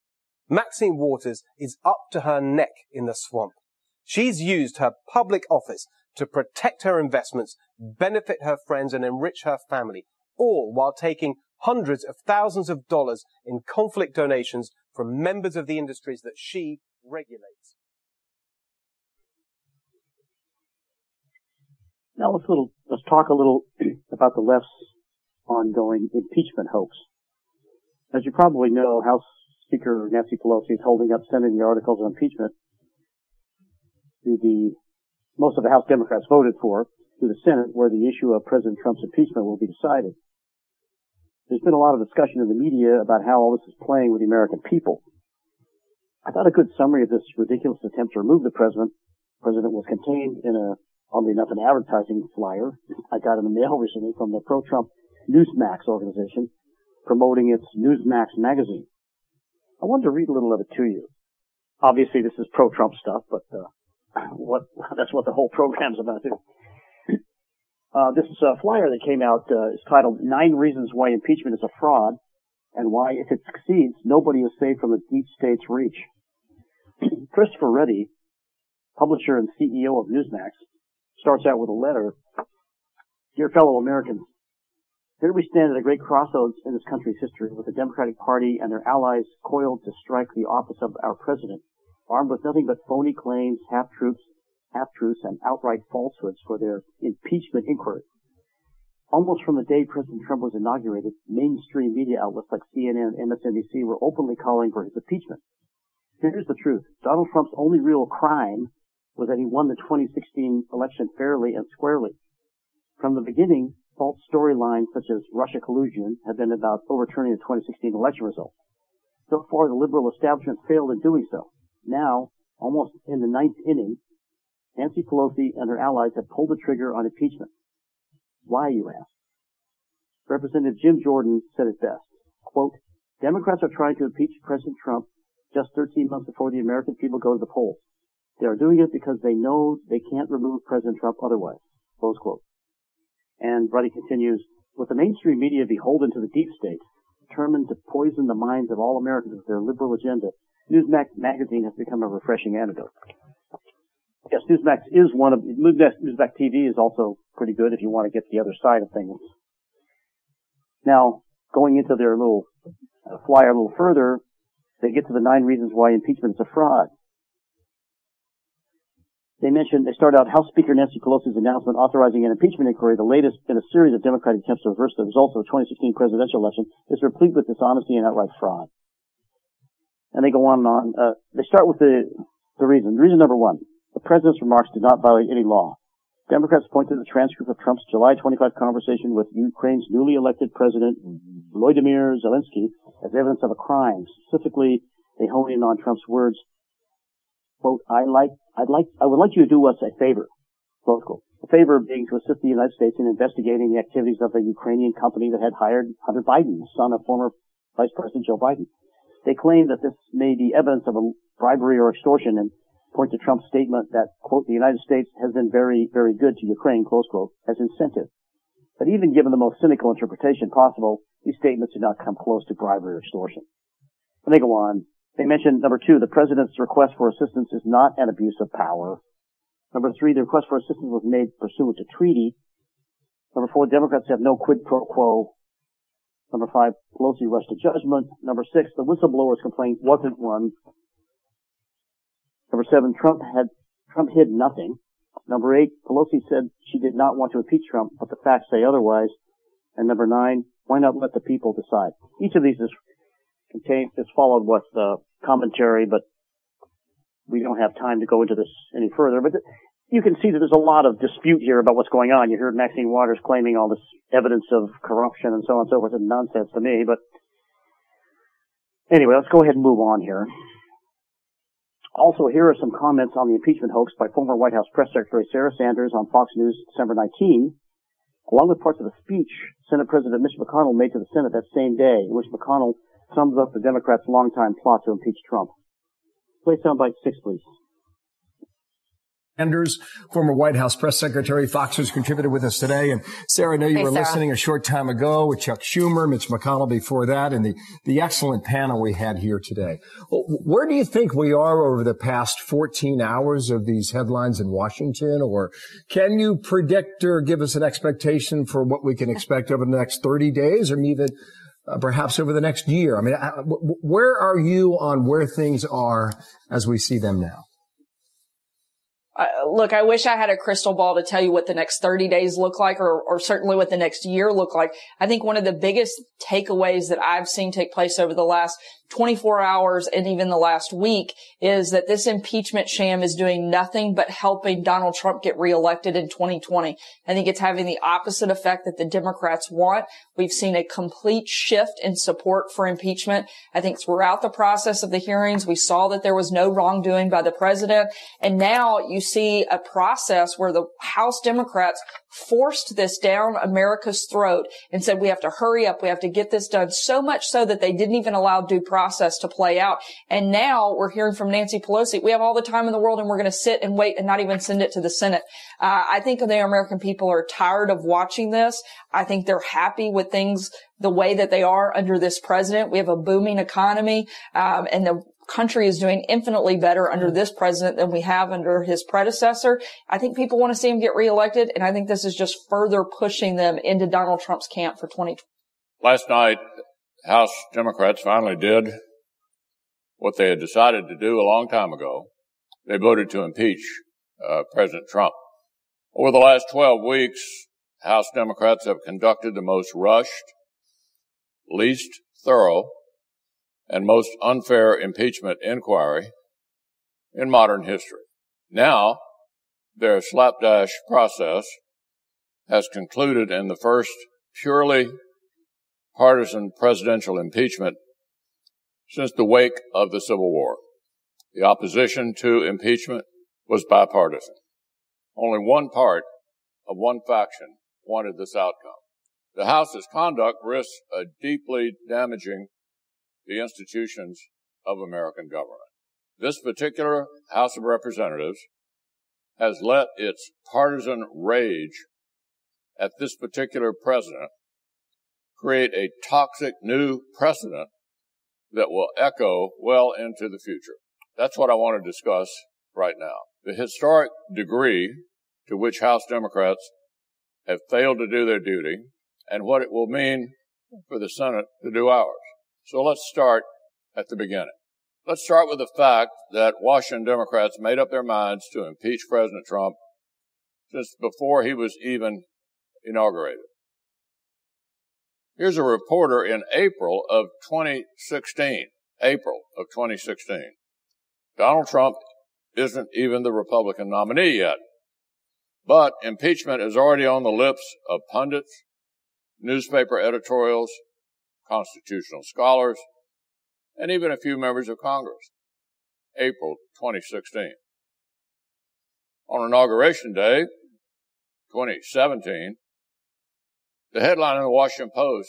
Maxine Waters is up to her neck in the swamp. She's used her public office to protect her investments, benefit her friends, and enrich her family, all while taking hundreds of thousands of dollars in conflict donations from members of the industries that she regulates. Now let's little let's talk a little about the left's ongoing impeachment hoax. As you probably know, House Speaker Nancy Pelosi is holding up sending the articles of impeachment to the most of the House Democrats voted for to the Senate, where the issue of President Trump's impeachment will be decided. There's been a lot of discussion in the media about how all this is playing with the American people. I thought a good summary of this ridiculous attempt to remove the president, president was contained in a, oddly enough, an advertising flyer I got in the mail recently from the pro-Trump Newsmax organization promoting its Newsmax magazine. I wanted to read a little of it to you. Obviously, this is pro-Trump stuff, but uh, what that's what the whole program's about, too. Uh, this uh, flyer that came out uh, is titled Nine Reasons Why Impeachment is a Fraud and Why, if it succeeds, nobody is safe from the deep state's reach. Christopher Reddy, publisher and C E O of Newsmax, starts out with a letter. Dear fellow Americans, here we stand at a great crossroads in this country's history with the Democratic Party and their allies coiled to strike the office of our president, armed with nothing but phony claims, half-truths, half-truths, and outright falsehoods for their impeachment inquiry. Almost from the day President Trump was inaugurated, mainstream media outlets like C N N and M S N B C were openly calling for his impeachment. Here's the truth. Donald Trump's only real crime was that he won the twenty sixteen election fairly and squarely. From the beginning, false storylines such as Russia collusion have been about overturning the twenty sixteen election result. So far, the liberal establishment failed in doing so. Now, almost in the ninth inning, Nancy Pelosi and her allies have pulled the trigger on impeachment. Why, you ask? Representative Jim Jordan said it best. Quote, Democrats are trying to impeach President Trump just thirteen months before the American people go to the polls. They are doing it because they know they can't remove President Trump otherwise. Close quote. And Ruddy continues, with the mainstream media beholden to the deep state, determined to poison the minds of all Americans with their liberal agenda, Newsmax magazine has become a refreshing antidote. Yes, Newsmax is one of, Newsmax, Newsmax T V is also pretty good if you want to get the other side of things. Now, going into their little uh, flyer a little further, they get to the nine reasons why impeachment is a fraud. They mentioned, they start out House Speaker Nancy Pelosi's announcement authorizing an impeachment inquiry, the latest in a series of Democratic attempts to reverse the results of the twenty sixteen presidential election, is replete with dishonesty and outright fraud. And they go on and on. Uh, they start with the, the reason. Reason number one, the president's remarks did not violate any law. Democrats point to the transcript of Trump's July twenty-fifth conversation with Ukraine's newly elected president, Volodymyr Zelensky, as evidence of a crime. Specifically, they hone in on Trump's words, quote, I like, I'd like, I would like you to do us a favor, close quote. A favor being to assist the United States in investigating the activities of a Ukrainian company that had hired Hunter Biden, son of former Vice President Joe Biden. They claim that this may be evidence of a bribery or extortion and point to Trump's statement that, quote, the United States has been very, very good to Ukraine, close quote, as incentive. But even given the most cynical interpretation possible, these statements do not come close to bribery or extortion. And they go on. They mention, number two, the president's request for assistance is not an abuse of power. Number three, the request for assistance was made pursuant to treaty. Number four, Democrats have no quid pro quo. Number five, Pelosi rushed to judgment. Number six, the whistleblower's complaint wasn't one. Number seven, Trump had, Trump hid nothing. Number eight, Pelosi said she did not want to impeach Trump, but the facts say otherwise. And number nine, why not let the people decide? Each of these is contained, is followed with the commentary, but we don't have time to go into this any further. But th- you can see that there's a lot of dispute here about what's going on. You heard Maxine Waters claiming all this evidence of corruption and so on and so forth. It's nonsense to me, but anyway, let's go ahead and move on here. Also, here are some comments on the impeachment hoax by former White House Press Secretary Sarah Sanders on Fox News December nineteenth, along with parts of the speech Senate President Mitch McConnell made to the Senate that same day, in which McConnell sums up the Democrats' longtime plot to impeach Trump. Play soundbite six, please. Sanders, former White House press secretary, Fox News contributor with us today. And Sarah, I know you hey, were Sarah. listening a short time ago with Chuck Schumer, Mitch McConnell before that, and the, the excellent panel we had here today. Well, where do you think we are over the past fourteen hours of these headlines in Washington? Or can you predict or give us an expectation for what we can expect over the next thirty days or even uh, perhaps over the next year? I mean, where are you on where things are as we see them now? Uh, look, I wish I had a crystal ball to tell you what the next thirty days look like, or, or certainly what the next year look like. I think one of the biggest takeaways that I've seen take place over the last twenty-four hours and even the last week is that this impeachment sham is doing nothing but helping Donald Trump get reelected in twenty twenty. I think it's having the opposite effect that the Democrats want. We've seen a complete shift in support for impeachment. I think throughout the process of the hearings, we saw that there was no wrongdoing by the president. And now you see a process where the House Democrats forced this down America's throat and said, we have to hurry up. We have to get this done, so much so that they didn't even allow due process process to play out. And now we're hearing from Nancy Pelosi, we have all the time in the world and we're going to sit and wait and not even send it to the Senate. Uh, I think the American people are tired of watching this. I think they're happy with things the way that they are under this president. We have a booming economy, um, and the country is doing infinitely better under this president than we have under his predecessor. I think people want to see him get reelected, and I think this is just further pushing them into Donald Trump's camp for twenty twenty. Last night, House Democrats finally did what they had decided to do a long time ago. They voted to impeach uh, President Trump. Over the last twelve weeks, House Democrats have conducted the most rushed, least thorough, and most unfair impeachment inquiry in modern history. Now, their slapdash process has concluded in the first purely partisan presidential impeachment since the wake of the Civil War. The opposition to impeachment was bipartisan. Only one part of one faction wanted this outcome. The House's conduct risks a deeply damaging the institutions of American government. This particular House of Representatives has let its partisan rage at this particular president create a toxic new precedent that will echo well into the future. That's what I want to discuss right now. The historic degree to which House Democrats have failed to do their duty and what it will mean for the Senate to do ours. So let's start at the beginning. Let's start with the fact that Washington Democrats made up their minds to impeach President Trump since before he was even inaugurated. Here's a reporter in April of twenty sixteen. April of twenty sixteen. Donald Trump isn't even the Republican nominee yet, but impeachment is already on the lips of pundits, newspaper editorials, constitutional scholars, and even a few members of Congress. April twenty sixteen. On Inauguration Day, twenty seventeen, the headline in the Washington Post,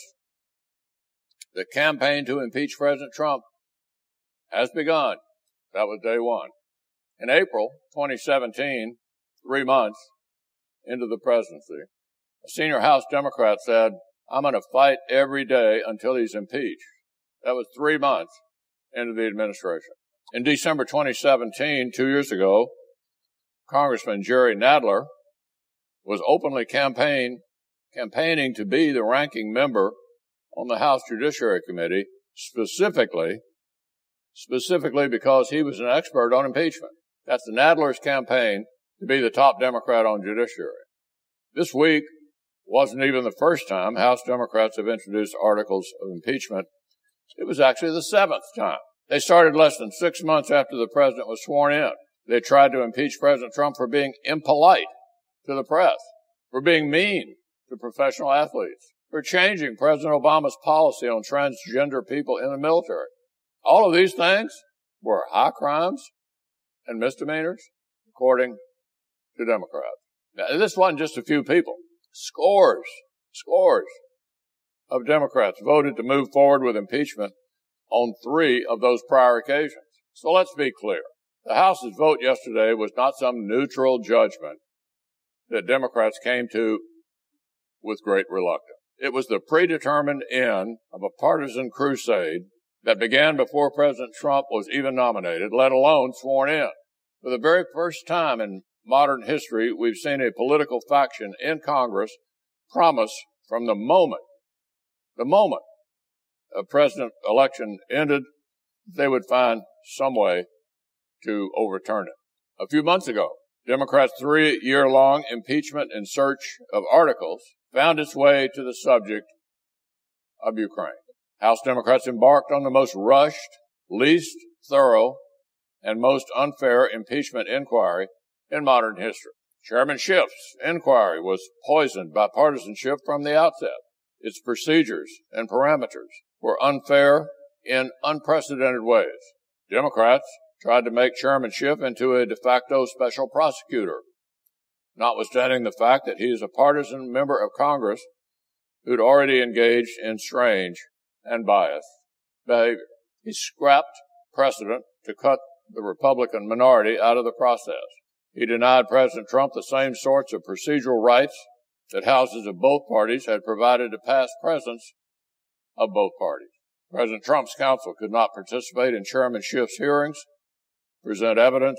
the campaign to impeach President Trump has begun. That was day one. In April twenty seventeen, three months into the presidency, a senior House Democrat said, I'm going to fight every day until he's impeached. That was three months into the administration. In December twenty seventeen, two years ago, Congressman Jerry Nadler was openly campaign, campaigning to be the ranking member on the House Judiciary Committee, specifically, specifically because he was an expert on impeachment. That's the Nadler's campaign to be the top Democrat on Judiciary. This week wasn't even the first time House Democrats have introduced articles of impeachment. It was actually the seventh time. They started less than six months after the president was sworn in. They tried to impeach President Trump for being impolite to the press, for being mean to professional athletes, for changing President Obama's policy on transgender people in the military. All of these things were high crimes and misdemeanors, according to Democrats. Now, this wasn't just a few people. Scores, scores of Democrats voted to move forward with impeachment on three of those prior occasions. So let's be clear. The House's vote yesterday was not some neutral judgment that Democrats came to with great reluctance. It was the predetermined end of a partisan crusade that began before President Trump was even nominated, let alone sworn in. For the very first time in modern history, we've seen a political faction in Congress promise from the moment, the moment a president election ended, they would find some way to overturn it. A few months ago, Democrats' three-year-long impeachment in search of articles found its way to the subject of Ukraine. House Democrats embarked on the most rushed, least thorough, and most unfair impeachment inquiry in modern history. Chairman Schiff's inquiry was poisoned by partisanship from the outset. Its procedures and parameters were unfair in unprecedented ways. Democrats tried to make Chairman Schiff into a de facto special prosecutor, notwithstanding the fact that he is a partisan member of Congress who'd already engaged in strange and biased behavior. He scrapped precedent to cut the Republican minority out of the process. He denied President Trump the same sorts of procedural rights that houses of both parties had provided to past presidents of both parties. President Trump's counsel could not participate in Chairman Schiff's hearings, present evidence,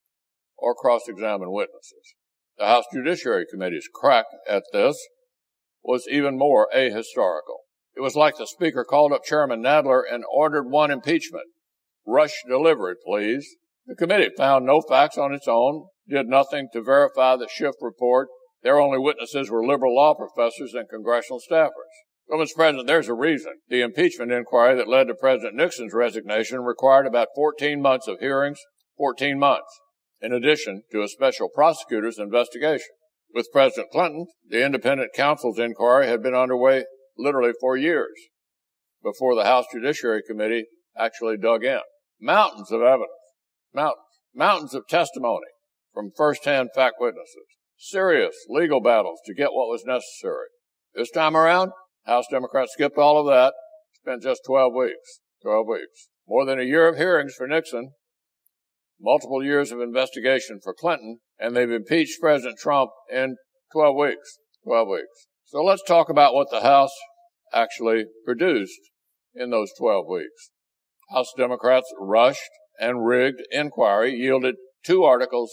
or cross-examine witnesses. The House Judiciary Committee's crack at this was even more ahistorical. It was like the Speaker called up Chairman Nadler and ordered one impeachment. Rush deliver it, please. The committee found no facts on its own, did nothing to verify the Schiff report. Their only witnesses were liberal law professors and congressional staffers. Well, Mister President, there's a reason. The impeachment inquiry that led to President Nixon's resignation required about fourteen months of hearings, fourteen months, in addition to a special prosecutor's investigation. With President Clinton, the independent counsel's inquiry had been underway literally for years before the House Judiciary Committee actually dug in. Mountains of evidence, mountains, mountains of testimony from first-hand fact witnesses, serious legal battles to get what was necessary. This time around, House Democrats skipped all of that, spent just twelve weeks, twelve weeks. More than a year of hearings for Nixon, multiple years of investigation for Clinton, and they've impeached President Trump in twelve weeks, twelve weeks. So let's talk about what the House actually produced in those twelve weeks. House Democrats' rushed and rigged inquiry yielded two articles,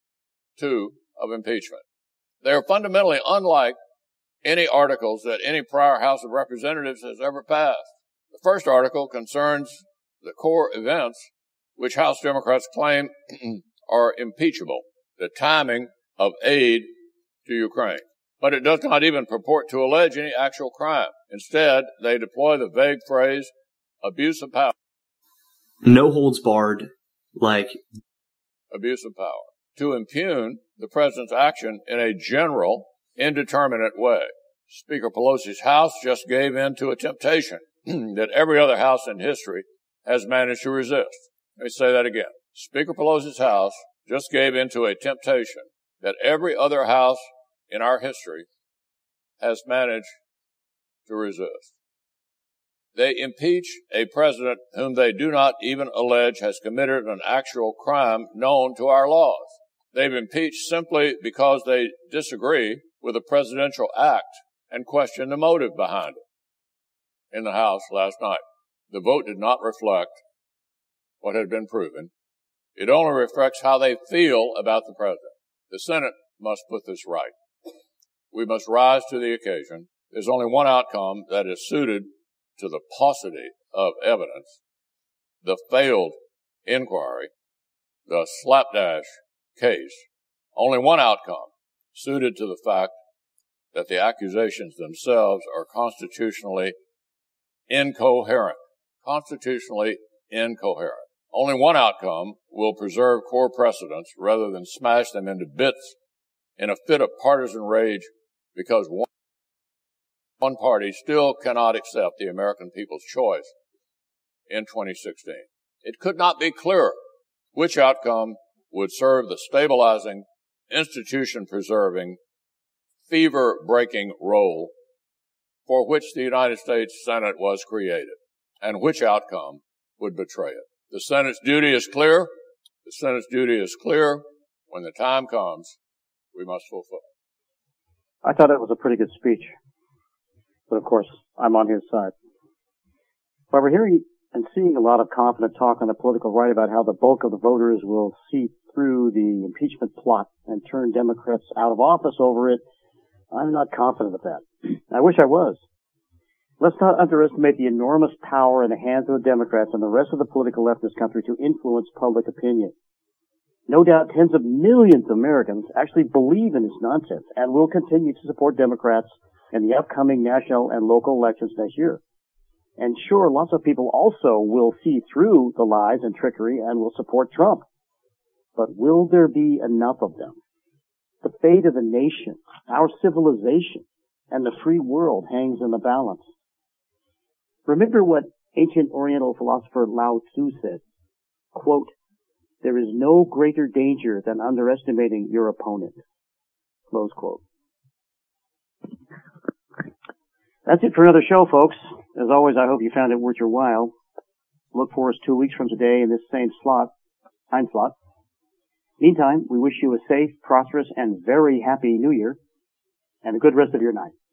two of impeachment. They are fundamentally unlike any articles that any prior House of Representatives has ever passed. The first article concerns the core events which House Democrats claim are impeachable, the timing of aid to Ukraine. But it does not even purport to allege any actual crime. Instead, they deploy the vague phrase, abuse of power. No holds barred, like abuse of power, to impugn the president's action in a general, indeterminate way. Speaker Pelosi's House just gave in to a temptation that every other House in history has managed to resist. Let me say that again. Speaker Pelosi's House just gave in to a temptation that every other House in our history has managed to resist. They impeach a president whom they do not even allege has committed an actual crime known to our laws. They've impeached simply because they disagree with a presidential act and question the motive behind it. In the House last night, the vote did not reflect what had been proven. It only reflects how they feel about the president. The Senate must put this right. We must rise to the occasion. There's only one outcome that is suited to the paucity of evidence, the failed inquiry, the slapdash case. Only one outcome suited to the fact that the accusations themselves are constitutionally incoherent. Constitutionally incoherent. Only one outcome will preserve core precedents rather than smash them into bits in a fit of partisan rage because one One party still cannot accept the American people's choice in twenty sixteen. It could not be clearer which outcome would serve the stabilizing, institution-preserving, fever-breaking role for which the United States Senate was created, and which outcome would betray it. The Senate's duty is clear. The Senate's duty is clear. When the time comes, we must fulfill it. I thought it was a pretty good speech. But of course, I'm on his side. But we're hearing and seeing a lot of confident talk on the political right about how the bulk of the voters will see through the impeachment plot and turn Democrats out of office over it. I'm not confident of that. I wish I was. Let's not underestimate the enormous power in the hands of the Democrats and the rest of the political left in this country to influence public opinion. No doubt tens of millions of Americans actually believe in this nonsense and will continue to support Democrats in the upcoming national and local elections next year. And sure, lots of people also will see through the lies and trickery and will support Trump. But will there be enough of them? The fate of the nation, our civilization, and the free world hangs in the balance. Remember what ancient Oriental philosopher Lao Tzu said, quote, "There is no greater danger than underestimating your opponent." Close quote. That's it for another show, folks. As always, I hope you found it worth your while. Look for us two weeks from today in this same slot, time slot. Meantime, we wish you a safe, prosperous, and very happy New Year, and a good rest of your night.